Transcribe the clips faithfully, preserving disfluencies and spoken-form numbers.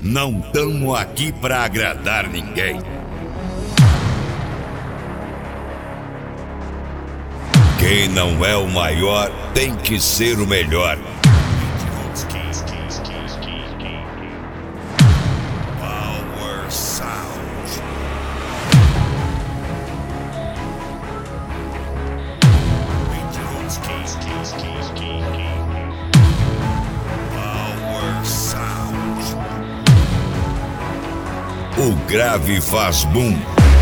Não tamo aqui pra agradar ninguém. Quem não é o maior tem que ser o melhor. Power Sound. Power Sound. O grave faz boom.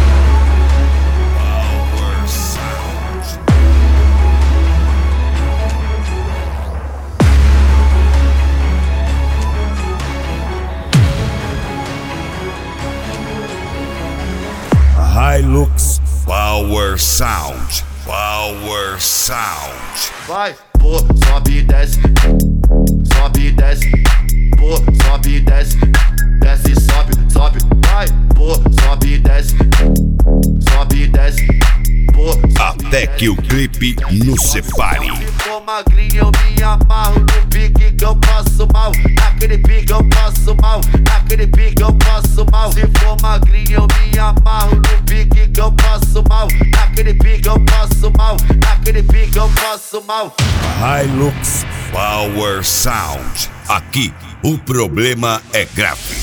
Hilux Power Sound. Power Sound. Vai, pô, sobe e desce, sobe e desce, pô, sobe e desce, desce e sobe, sobe, vai, pô, sobe e desce, sobe e desce, pô, até que o clipe nos separe. Se for magrinho eu me amarro no pique que eu passo mal, naquele pique eu passo mal, naquele pique eu passo mal. Se for magrinho eu me amarro no pique que eu passo mal, naquele pique eu passo mal, naquele pique eu passo mal. Hilux Power Sound. Aqui o problema é grave.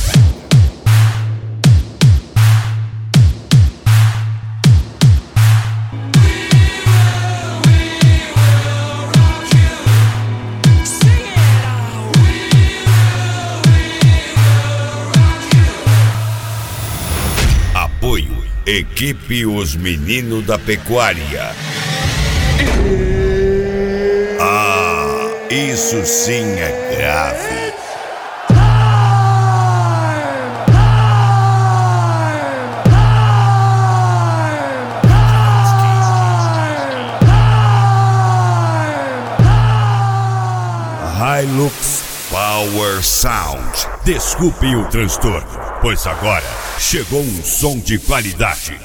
Apoio Equipe Os Meninos da Pecuária. Ah, isso sim é grave. Hilux Power Sound. Desculpe o transtorno, pois agora chegou um som de qualidade.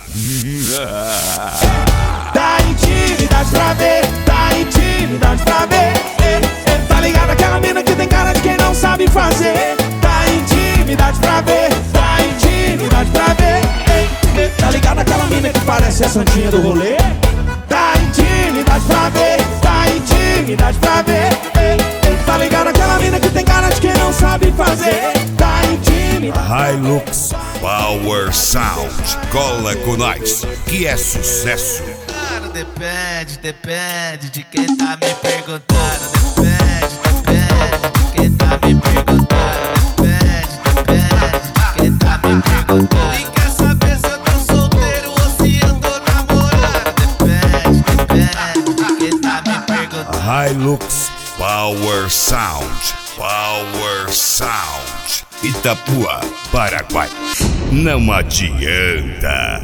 Dá intimidade pra ver, dá intimidade pra ver. É, é, tá ligado aquela mina que tem cara de quem não sabe fazer. Dá intimidade pra ver, dá intimidade pra ver. É, é, tá ligado aquela mina que parece a santinha do rolê. Dá intimidade pra ver, dá intimidade pra ver. É, é, tá ligado aquela mina que tem cara de quem não sabe fazer. Dá intimidade. Hilux Power Sound. Cola com nós, que é sucesso. Depende, depende de quem tá me perguntando. Depende, depende de quem tá me perguntando. Depende, depende de quem tá me perguntando. E quer saber se eu tô solteiro ou se eu tô namorando? Depende, depende de quem tá me perguntando. Hilux Power Sound. Power Sound. Itapuã, Paraguai. Não adianta.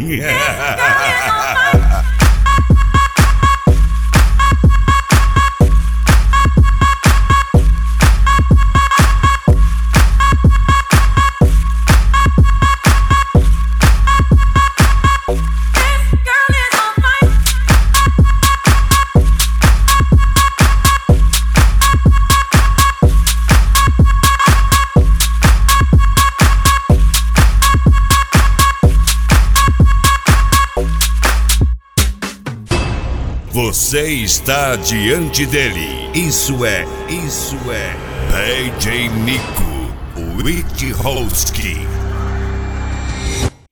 Você está diante dele. Isso é, isso é D J Nico Witchowski.